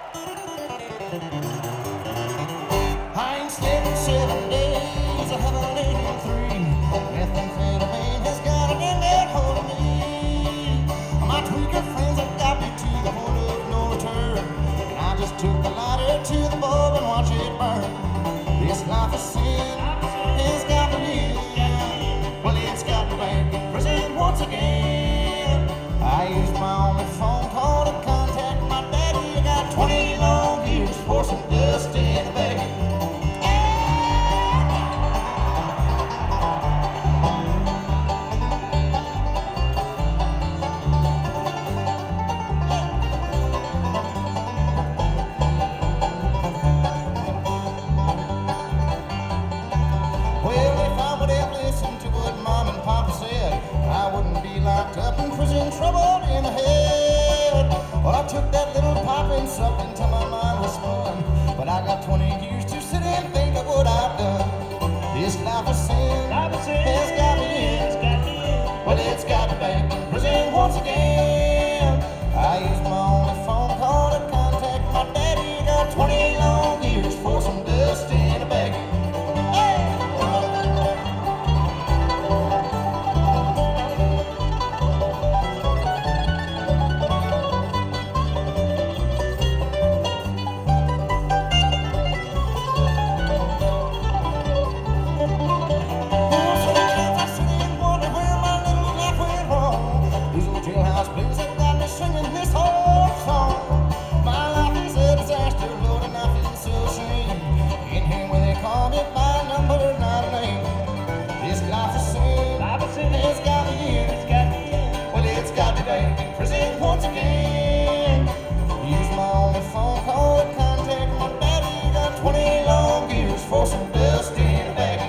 I ain't slept in 7 days, I haven't eaten 3. Methamphetamine has got it in that hold of me. My tweaker friends have got me to the point of no return, and I just took a lighter to the bulb and watch it burn. This life of sin has got me in. Well, it's got me back in prison once again. I used my only phone call to contact my daddy. I got 20 long years for some dust in the bag. Well, if I would have listened to what Mom and Papa said, I wouldn't be locked up in prison, troubled in the head. Well, I took that little poppin' something till my mind was spun, but I got 20 years to sit and think of what I've done. This life of sin has got me in. Well, it's got me back in prison once again. I used my only phone call to contact my daddy. Got 20 long years for some dust in a bag. Once again, use my only phone call to contact my daddy. Got 20 long years for some dust in a bag.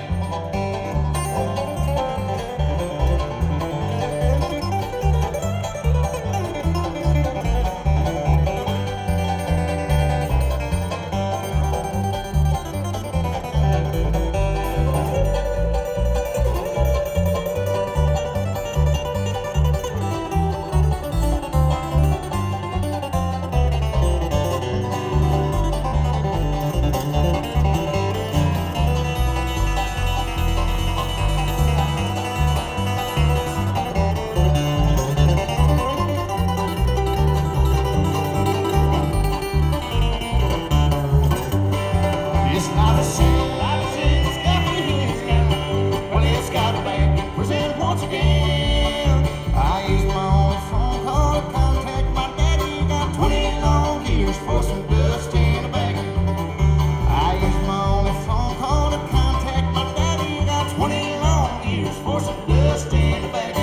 It's not a sin, it's got me here. Well, it's got me back in prison once again. I used my only phone call to contact my daddy. Got 20 long years for some dust in a bag. I used my only phone call to contact my daddy. Got 20 long years for some dust in a bag.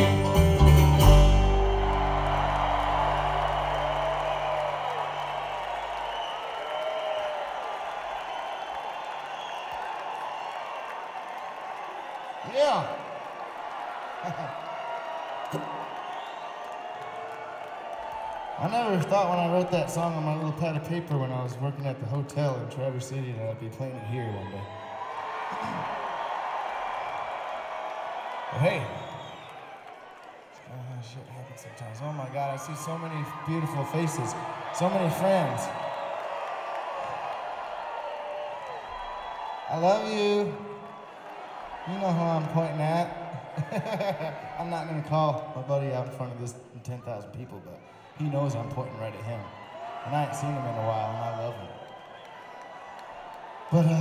Yeah. I never thought when I wrote that song on my little pad of paper when I was working at the hotel in Traverse City that I'd be playing it here one day. But hey, shit happens sometimes. Oh my God, I see so many beautiful faces, so many friends. I love you. You know who I'm pointing at. I'm not gonna call my buddy out in front of this 10,000 people, but he knows I'm pointing right at him. And I ain't seen him in a while, and I love him. But,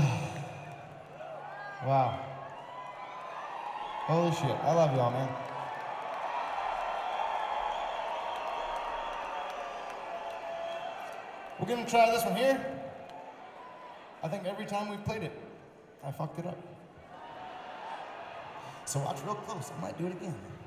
wow. Holy shit, I love y'all, man. We're gonna try this one here. I think every time we've played it, I fucked it up. So watch real close, I might do it again.